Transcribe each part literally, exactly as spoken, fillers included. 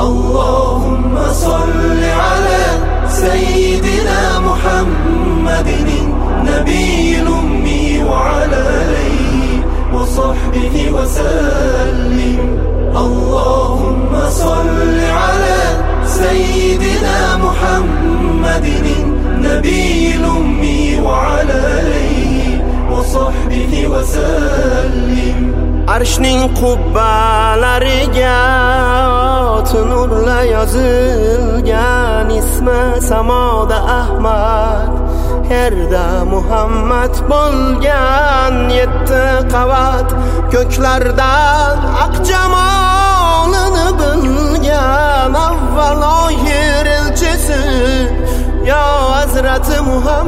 اللهم صل على سيدنا محمد النبي الأمي وعلى آله وصحبه وسلم. اللهم صل على سيدنا محمد النبي الأمي وعلى آله وصحبه وسلم. Arshning qubbalariga nurla yozilgan ismi samoda Ahmad, yerda Muhammad bo'lgan yetti qavat ko'klardan aq jamolini bilgan avvalo yer elchisi yo Hazrati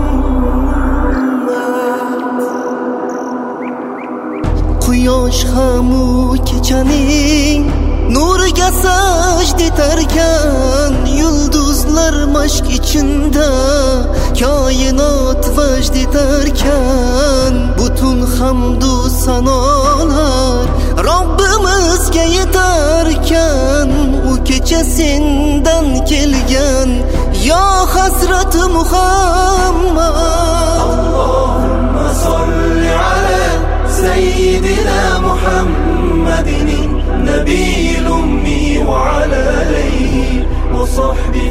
Muhammad. Quyosh hamu kechaning nuriga sajda etarkan, yulduzlar mashq ichinda koinot vajd etarkan, butun hamdu sanolar Robbimizga yetarkan, u kecha sendan kelgan yo Hazrati Muhammad. Allahumma solli ala سيدنا محمد النبي الأمي وعلى آله وصحبه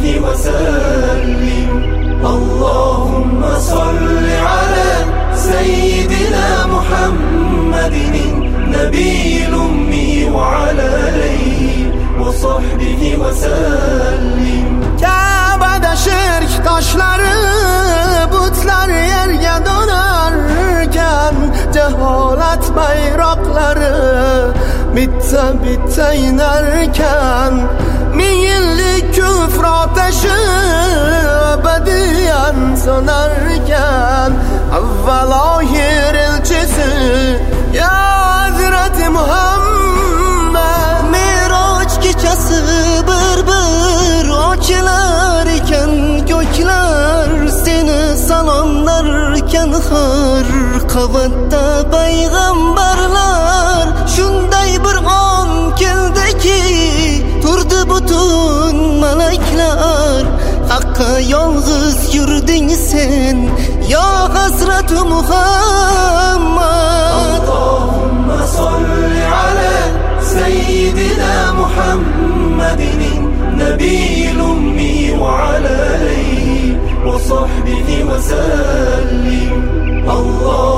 وسلم. اللهم صل على سيدنا محمد النبي الأمي وعلى آله وصحبه وسلم. Ka'bada shirk toshlari butlar yerga do'narkan, jaholat bayroqlari bitta bitta inarkan, ming yillik kufr otashi abadiyan so'narkan, avvalo yer elchisi ya Hazrati Muhammad. Me'roj kechasi bir bir ochilar ekan ko'klar, seni salomlarkan har qavatda payg'ambarlar. Shunday bir on keldiki turdi butun malaklar, haqqa yolg'iz yurding sen yo Hazrati Muhammad. Allahumma solli ala سيدنا محمد النبي الأمي وعلى آله وصحبه وسلم. الله